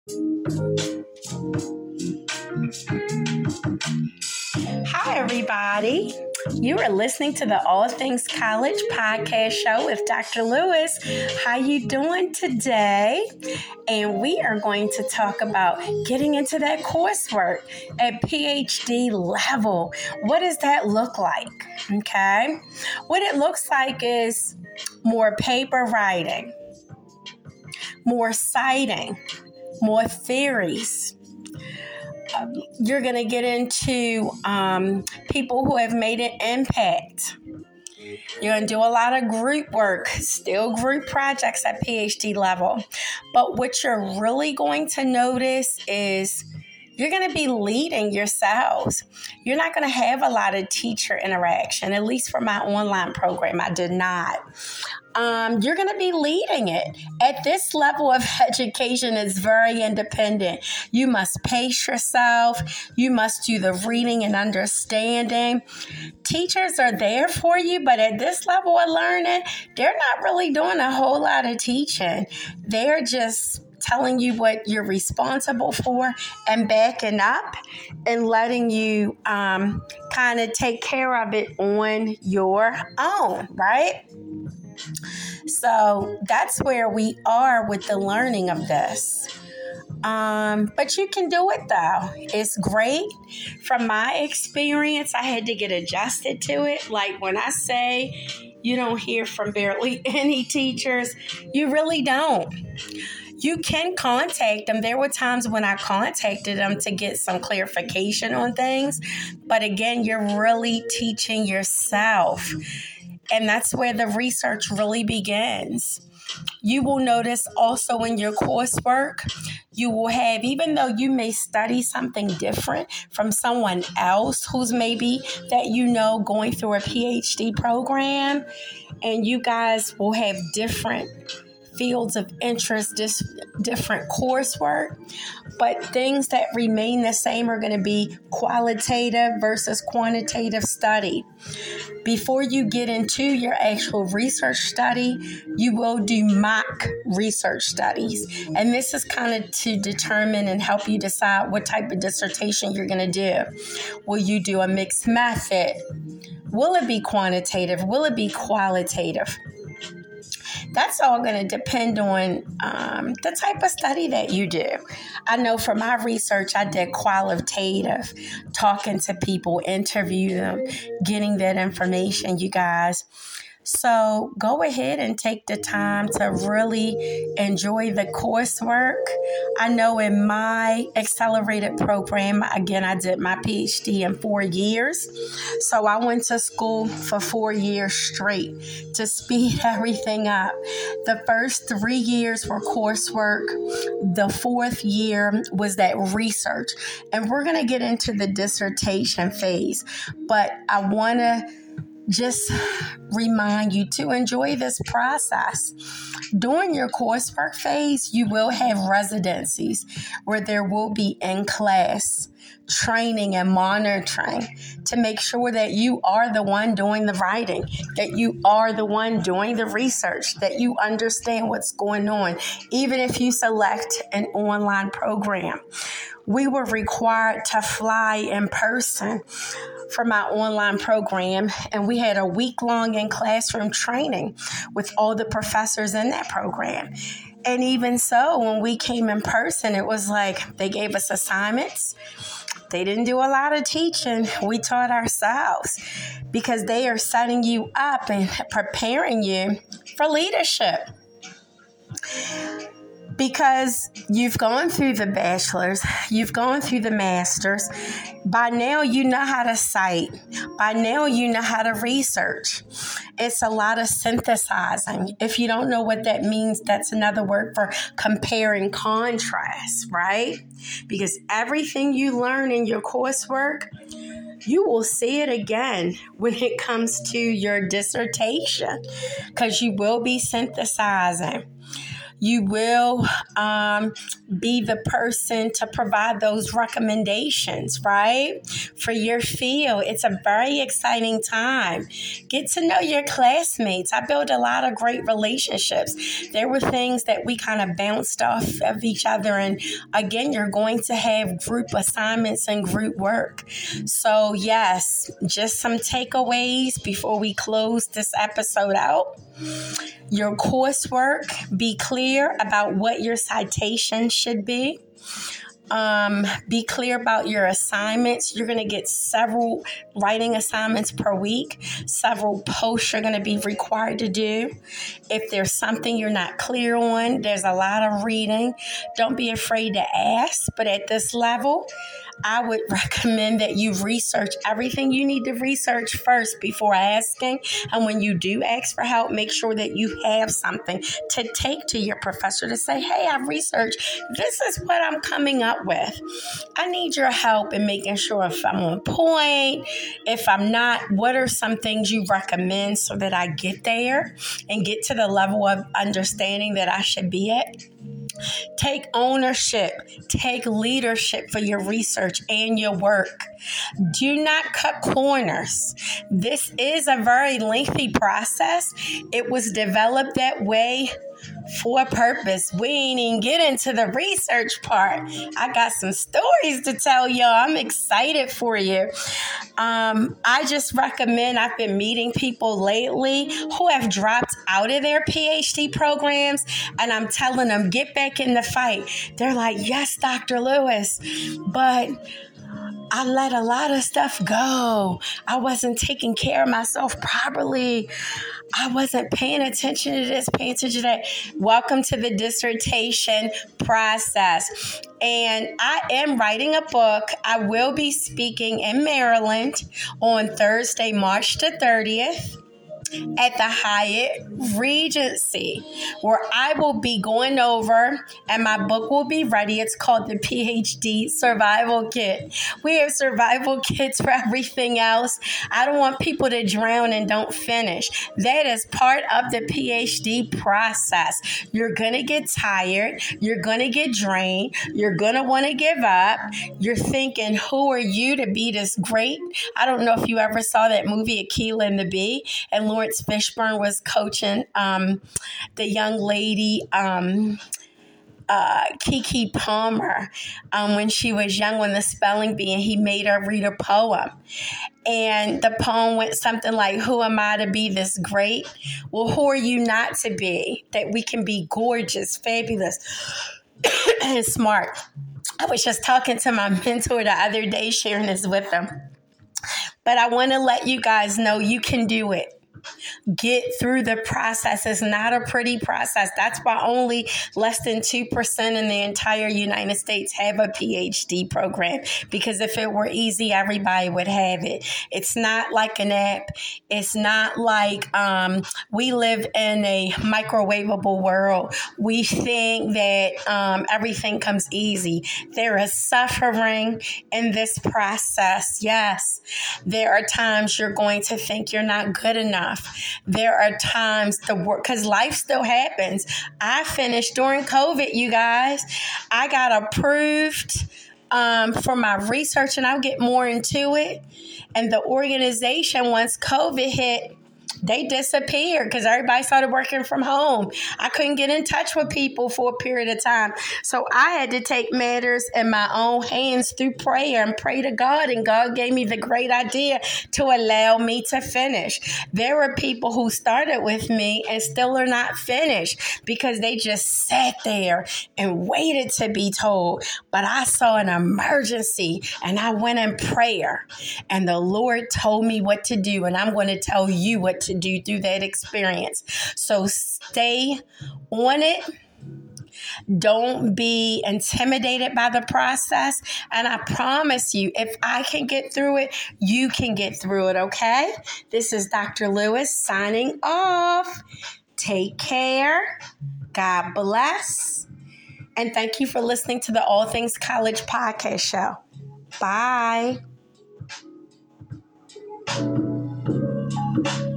Hi, everybody. You are listening to the All Things College podcast show with Dr. Lewis. How you doing today? And we are going to talk about getting into that coursework at PhD level. What does that look like? Okay. What it looks like is more paper writing, more citing, more theories. You're going to get into people who have made an impact. You're going to do a lot of group work, still group projects at PhD level. But what you're really going to notice is you're going to be leading yourselves. You're not going to have a lot of teacher interaction, at least for my online program. I did not. You're going to be leading it. At this level of education, it's very independent. You must pace yourself. You must do the reading and understanding. Teachers are there for you, but at this level of learning, they're not really doing a whole lot of teaching. They're just telling you what you're responsible for and backing up and letting you kind of take care of it on your own, right? So that's where we are with the learning of this. But you can do it though. It's great. From my experience, I had to get adjusted to it. Like when I say you don't hear from barely any teachers, you really don't. You can contact them. There were times when I contacted them to get some clarification on things. But again, you're really teaching yourself. And that's where the research really begins. You will notice also in your coursework, you will have, even though you may study something different from someone else who's maybe that you know going through a PhD program, and you guys will have different fields of interest, different coursework, but things that remain the same are going to be qualitative versus quantitative study. Before you get into your actual research study, you will do mock research studies. And this is kind of to determine and help you decide what type of dissertation you're going to do. Will you do a mixed method? Will it be quantitative? Will it be qualitative? That's all going to depend on the type of study that you do. I know for my research, I did qualitative, talking to people, interview them, getting that information, you guys. So go ahead and take the time to really enjoy the coursework. I know in my accelerated program, again, I did my PhD in 4 years. So I went to school for 4 years straight to speed everything up. The first 3 years were coursework. The fourth year was that research. And we're going to get into the dissertation phase. But I want to just remind you to enjoy this process. During your coursework phase, you will have residencies where there will be in-class training and monitoring to make sure that you are the one doing the writing, that you are the one doing the research, that you understand what's going on, even if you select an online program. We were required to fly in person for my online program, and we had a week-long in-classroom training with all the professors in that program. And even so, when we came in person, it was like they gave us assignments. They didn't do a lot of teaching. We taught ourselves because they are setting you up and preparing you for leadership. Because you've gone through the bachelor's, you've gone through the master's. By now, you know how to cite. By now, you know how to research. It's a lot of synthesizing. If you don't know what that means, that's another word for compare and contrast, right? Because everything you learn in your coursework, you will see it again when it comes to your dissertation, because you will be synthesizing. You will be the person to provide those recommendations, right? For your field. It's a very exciting time. Get to know your classmates. I built a lot of great relationships. There were things that we kind of bounced off of each other. And again, you're going to have group assignments and group work. So yes, just some takeaways before we close this episode out. Your coursework, be clear about what your citation should be. Be clear about your assignments. You're going to get several writing assignments per week, several posts you're going to be required to do. If there's something you're not clear on, there's a lot of reading. Don't be afraid to ask, but at this level, I would recommend that you research everything you need to research first before asking. And when you do ask for help, make sure that you have something to take to your professor to say, hey, I've researched. This is what I'm coming up with. I need your help in making sure if I'm on point, if I'm not, what are some things you recommend so that I get there and get to the level of understanding that I should be at? Take ownership, take leadership for your research and your work. Do not cut corners. This is a very lengthy process. It was developed that way for a purpose. We ain't even get into the research part. I got some stories to tell y'all. I'm excited for you. I just recommend, I've been meeting people lately who have dropped out of their PhD programs, and I'm telling them, get back in the fight. They're like, yes, Dr. Lewis, but I let a lot of stuff go. I wasn't taking care of myself properly. I wasn't paying attention to this, paying attention to that. Welcome to the dissertation process. And I am writing a book. I will be speaking in Maryland on Thursday, March the 30th. At the Hyatt Regency, where I will be going over and my book will be ready. It's called the PhD Survival Kit. We have survival kits for everything else. I don't want people to drown and don't finish. That is part of the PhD process. You're going to get tired. You're going to get drained. You're going to want to give up. You're thinking, who are you to be this great? I don't know if you ever saw that movie, Akeelah and the Bee, and Lawrence Fishburne was coaching the young lady, Keke Palmer, when she was young, when the spelling bee, and he made her read a poem. And the poem went something like, who am I to be this great? Well, who are you not to be? That we can be gorgeous, fabulous, and smart. I was just talking to my mentor the other day, sharing this with him. But I want to let you guys know you can do it. Get through the process. It's not a pretty process. That's why only less than 2% in the entire United States have a PhD program, because if it were easy, everybody would have it. It's not like an app. It's not like we live in a microwavable world. We think that everything comes easy. There is suffering in this process. Yes, there are times you're going to think you're not good enough. There are times the work, because life still happens. I finished during COVID, you guys. I got approved for my research, and I'll get more into it. And the organization, once COVID hit, they disappeared because everybody started working from home. I couldn't get in touch with people for a period of time. So I had to take matters in my own hands through prayer and pray to God. And God gave me the great idea to allow me to finish. There were people who started with me and still are not finished because they just sat there and waited to be told. But I saw an emergency and I went in prayer and the Lord told me what to do. And I'm going to tell you what to do through that experience. So stay on it. Don't be intimidated by the process. And I promise you, if I can get through it, you can get through it, okay? This is Dr. Lewis signing off. Take care. God bless. And thank you for listening to the All Things College podcast show. Bye.